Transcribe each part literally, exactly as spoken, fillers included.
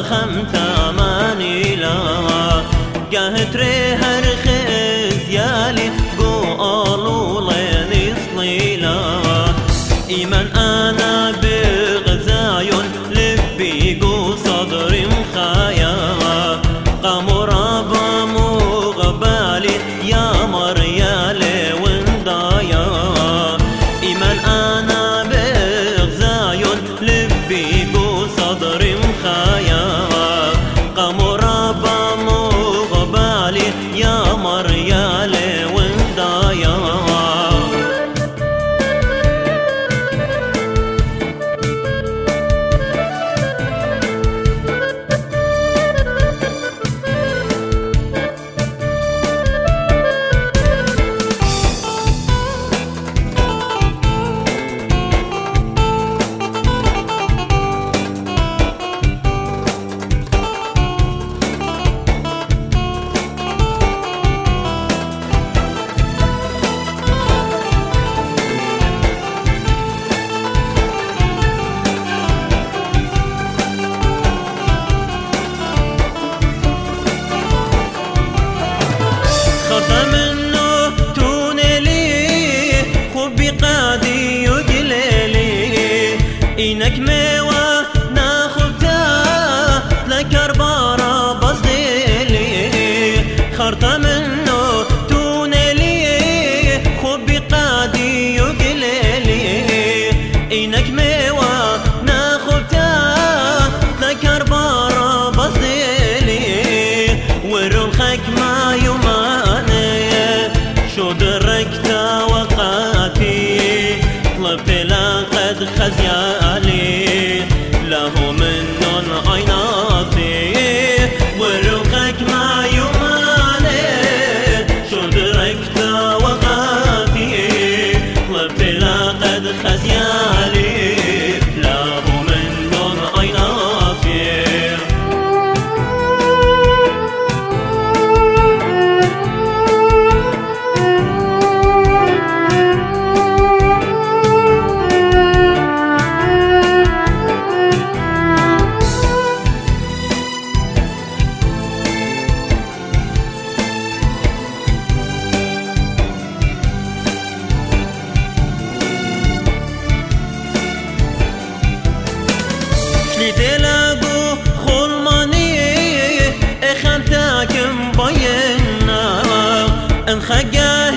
خمت امانی لا قهتري هرخز يالي قو آلو لين صليلا إيمان أنا بغزايون لبي قو صدري مخايا قمرابا مغبالي يا مريالي وندايا إيمان أنا بغزايون لبي قو صدري مخايا قمرابا مغبالي يا مريالي وندايا إنك ميوة ناخدها لكربارة بصديلي خرطة منه تونيلي خبي قادي يقليلي إنك ميوة ناخدها لكربارة بصديلي ورمخك ما يماني شو دركت وقاتي طلبت لقد خزيالي له منن عيناتي ورقك ما يماني شو دركت وقاتي طلبت لقد خزيالي له منن عيناتي تلاقو خلماني اخمتاك مبينا انخقاه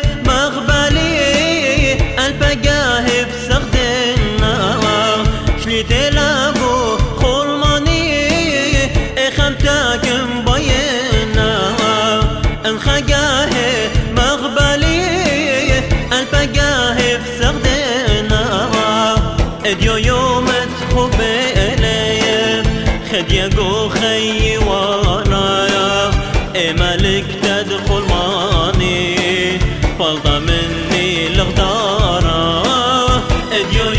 مغبالي البقاه بسغدنا شلي تلاقو خلماني اخمتاك مبينا انخقاه مغبالي البقاه بسغدنا اديو يوم تخبي خد يقو خي ورايا مالك تدخل ماني فالضا مني الغدارة اديو